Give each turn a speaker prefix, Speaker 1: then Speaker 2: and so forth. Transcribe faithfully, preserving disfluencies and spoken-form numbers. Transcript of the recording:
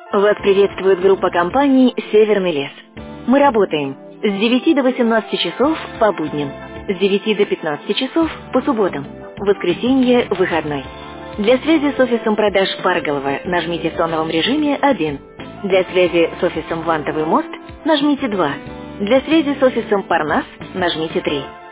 Speaker 1: Вас приветствует группа компаний «Северный лес». Мы работаем с девяти до восемнадцати часов по будням, с девяти до пятнадцати часов по субботам, воскресенье, выходной. Для связи с офисом продаж Парголова нажмите в тоновом режиме один. Для связи с офисом Вантовый мост нажмите два. Для связи с офисом Парнас нажмите три.